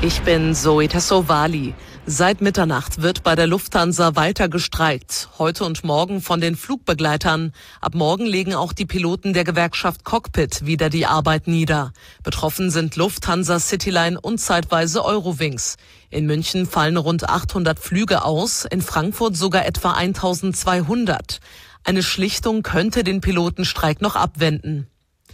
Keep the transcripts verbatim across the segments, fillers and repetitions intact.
Ich bin Zoe Tassovali. Seit Mitternacht wird bei der Lufthansa weiter gestreikt. Heute und morgen von den Flugbegleitern. Ab morgen legen auch die Piloten der Gewerkschaft Cockpit wieder die Arbeit nieder. Betroffen sind Lufthansa, Cityline und zeitweise Eurowings. In München fallen rund achthundert Flüge aus, in Frankfurt sogar etwa eintausendzweihundert. Eine Schlichtung könnte den Pilotenstreik noch abwenden.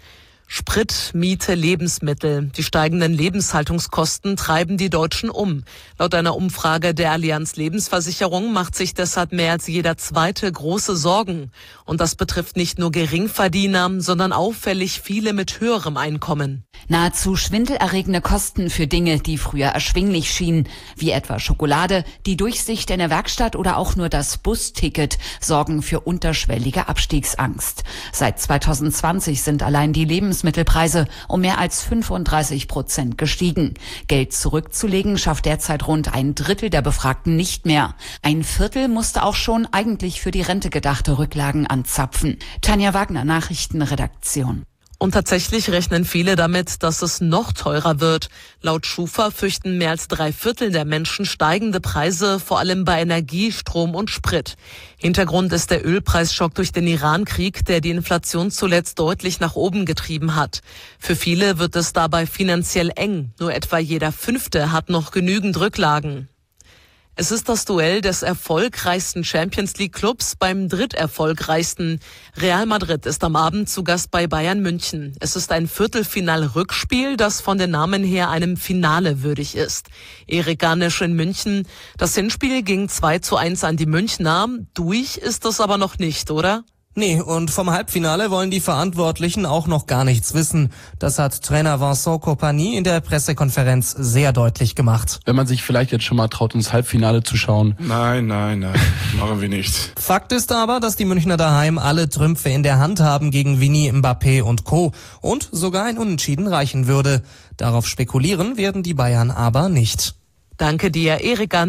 Sprit, Miete, Lebensmittel. Die steigenden Lebenshaltungskosten treiben die Deutschen um. Laut einer Umfrage der Allianz Lebensversicherung macht sich deshalb mehr als jeder Zweite große Sorgen. Und das betrifft nicht nur Geringverdiener, sondern auffällig viele mit höherem Einkommen. Nahezu schwindelerregende Kosten für Dinge, die früher erschwinglich schienen, wie etwa Schokolade, die Durchsicht in der Werkstatt oder auch nur das Busticket, sorgen für unterschwellige Abstiegsangst. Seit zweitausendzwanzig sind allein die Lebensmittelpreise um mehr als fünfunddreißig Prozent gestiegen. Geld zurückzulegen schafft derzeit rund ein Drittel der Befragten nicht mehr. Ein Viertel musste auch schon eigentlich für die Rente gedachte Rücklagen anzapfen. Tanja Wagner, Nachrichtenredaktion. Und tatsächlich rechnen viele damit, dass es noch teurer wird. Laut Schufa fürchten mehr als drei Viertel der Menschen steigende Preise, vor allem bei Energie, Strom und Sprit. Hintergrund ist der Ölpreisschock durch den Iran-Krieg, der die Inflation zuletzt deutlich nach oben getrieben hat. Für viele wird es dabei finanziell eng. Nur etwa jeder Fünfte hat noch genügend Rücklagen. Es ist das Duell des erfolgreichsten Champions-League-Clubs beim dritterfolgreichsten. Real Madrid ist am Abend zu Gast bei Bayern München. Es ist ein Viertelfinal-Rückspiel, das von den Namen her einem Finale würdig ist. Erik Garnisch in München. Das Hinspiel ging zwei zu eins an die Münchner. Durch ist es aber noch nicht, oder? Nee, und vom Halbfinale wollen die Verantwortlichen auch noch gar nichts wissen. Das hat Trainer Vincent Kompany in der Pressekonferenz sehr deutlich gemacht. Wenn man sich vielleicht jetzt schon mal traut, ins Halbfinale zu schauen. Nein, nein, nein, machen wir nicht. Fakt ist aber, dass die Münchner daheim alle Trümpfe in der Hand haben gegen Vinny, Mbappé und Co. Und sogar ein Unentschieden reichen würde. Darauf spekulieren werden die Bayern aber nicht. Danke dir, Erik Garnisch.